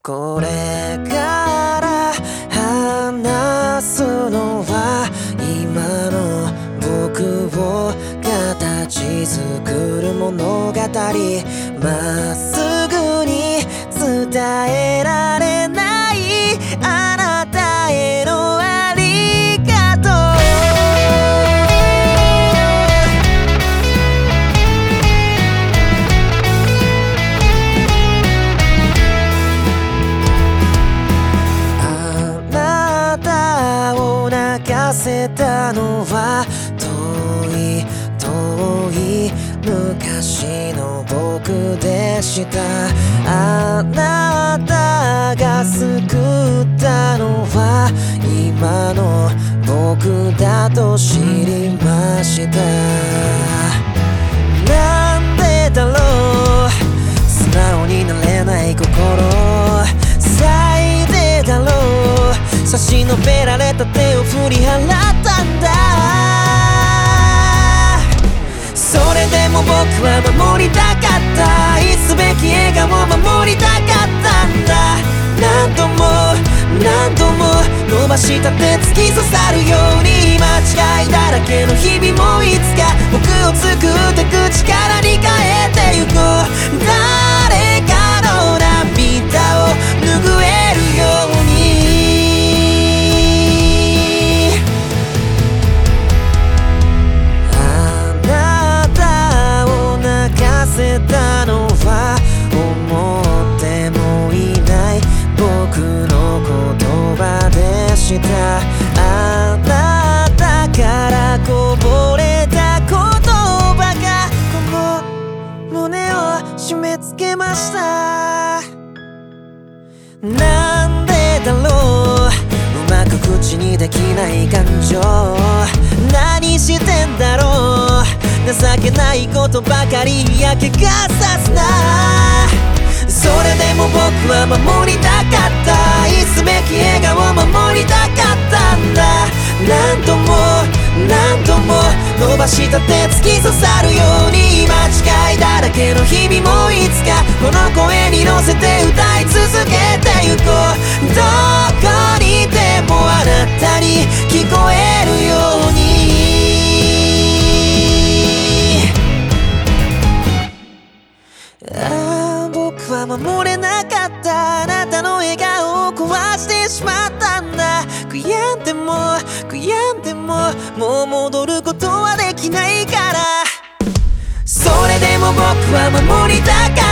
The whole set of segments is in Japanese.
これから話すのは今の僕を形作る物語。まっすぐに伝えられないあなたへのありがとう。あなたを泣かせたのは遠い昔の僕でした。あなたが救ったのは今の僕だと知りました。なんでだろう素直になれない心、最低だろう差し伸べられた手を振り払ったんだ。それでも僕は守りたかった、愛すべき笑顔を守りたかったんだ。何度も伸ばした手突き刺さるように間違いだらけの日々もいつか僕を作ってく力に変えてゆこう。誰かの涙を拭えるようにせたのは思ってもいない僕の言葉でした。あなたからこぼれた言葉がこの胸を締め付けました。なんでだろううまく口にできない感情、何してんだろう情けないことばかり嫌気がさすな。それでも僕は守りたかった、愛すべき笑顔を守りたかったんだ。何度も伸ばした手突き刺さるように間違いだらけの日々もいつかこの声に乗せて歌い続けてゆこう。どこにいてもあなたに聞こえるように。僕は守れなかったあなたの笑顔を壊してしまったんだ。悔やんでももう戻ることはできないから。それでも僕は守りたかった、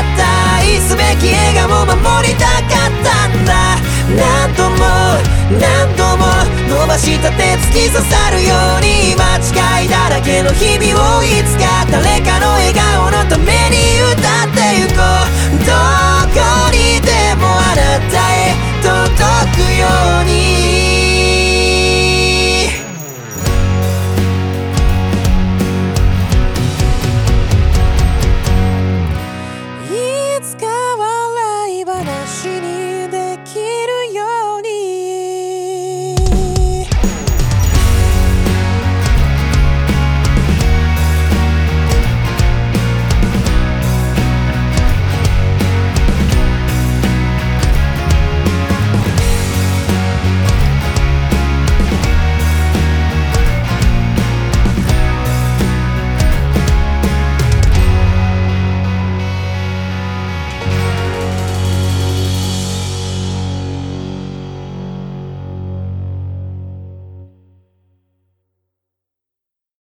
愛すべき笑顔を守りたかったんだ。何度も伸ばした手突き刺さるように間違いだらけの日々をいつか誰かの笑顔のため